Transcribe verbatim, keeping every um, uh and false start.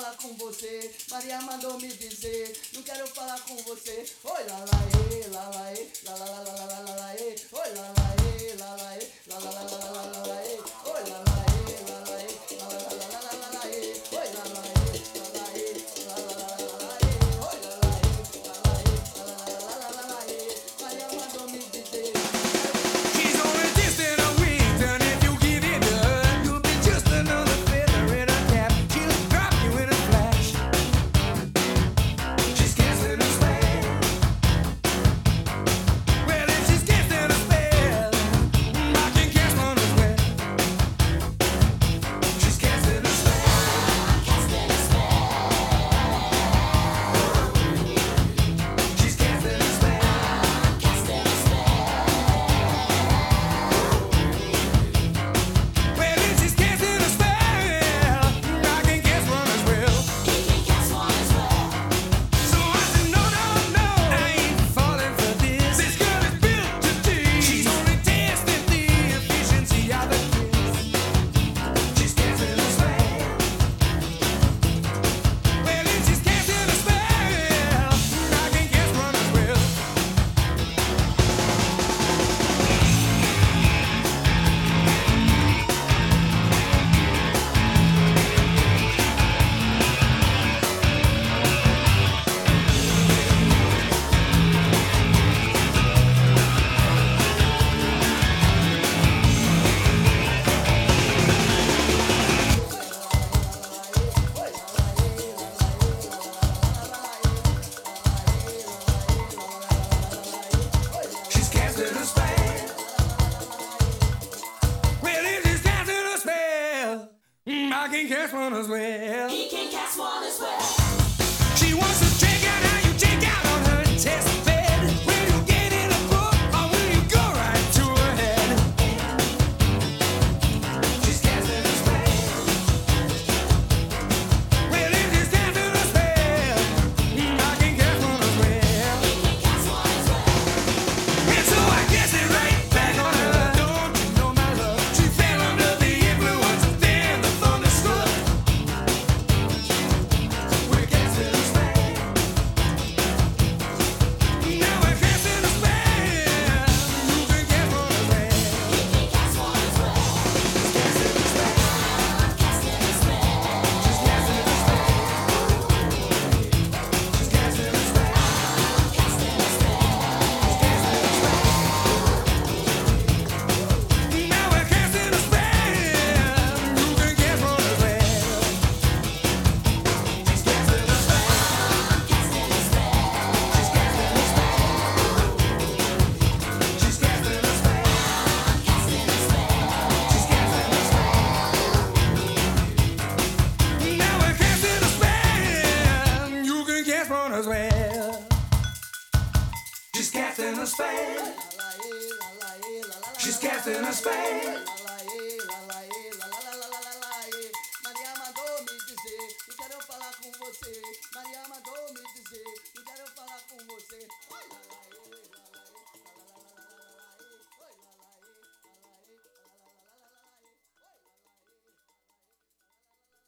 falar com você. Maria mandou me dizer, não quero falar com você. Oi, lá, lá, ê, lá, lá, ê, lá, lá, lá, lá, lá, lá, lá, ê. Oi, lá, lá, ê, lá, lá, ê, lá, lá, lá, lá, lá, lá, lá, ê. Oi, lá, lá, ê, lá, lá, ê, lá, lá, lá, lá, lá, lá, lá, ê. Oi, lá, lá, ê, lá, lá, ê, lá, lá, lá, lá, lá, lá, ê. Oi, lá, lá, ê, lá, lá, ê, lá, lá, lá, lá, lá, lá, lá, ê. Maria mandou me dizer. She's only distant a wings, and if you give it to her, you'll be just another feather in her cap. She'll drop you in a flash. She's casting a spell. Well, if she's casting a spell, I can cast one as well. She's casting a spell. Casting a spell. She's casting a spell. Casting a spell. Well, if she's casting a spell, I can cast one as well. He can cast one as well. So I said, no, no, no, I ain't falling for this. This girl is built to tease. She's only testing the efficiency of the kiss. She's casting a spell. Well, if she's casting a spell, I can cast one as well. She's casting a spell. Well, if she's casting a spell, mm, I can cast one as well. He can cast one as well. She wants to check out how you check out on her test bed. Will you get in a book or will you go right to her head? She's casting a spell. Well, if she's casting a spell, mm, I can cast one as well. He can cast one as well. And so I guess it right back on her. Don't you know my love? She fell under the influence, then the thunder struck. We're casting a spell. Now we're casting a spell. You can cast one as well. He can cast one as well. Casting a spell. Casting a spell. She's casting a spell. She's casting a spell. Casting a spell. Now we're casting a spell. You can cast one as well. She's casting a spell. Casting a spell. She's casting a spell. She's casting a spell. Casting a spell. She's casting a spell. Now we're casting a spell. You can cast one as well. She's casting a spell. She's casting a spell. Maria mandou me dizer, não quero falar com você. Maria mandou me dizer, não quero falar com você.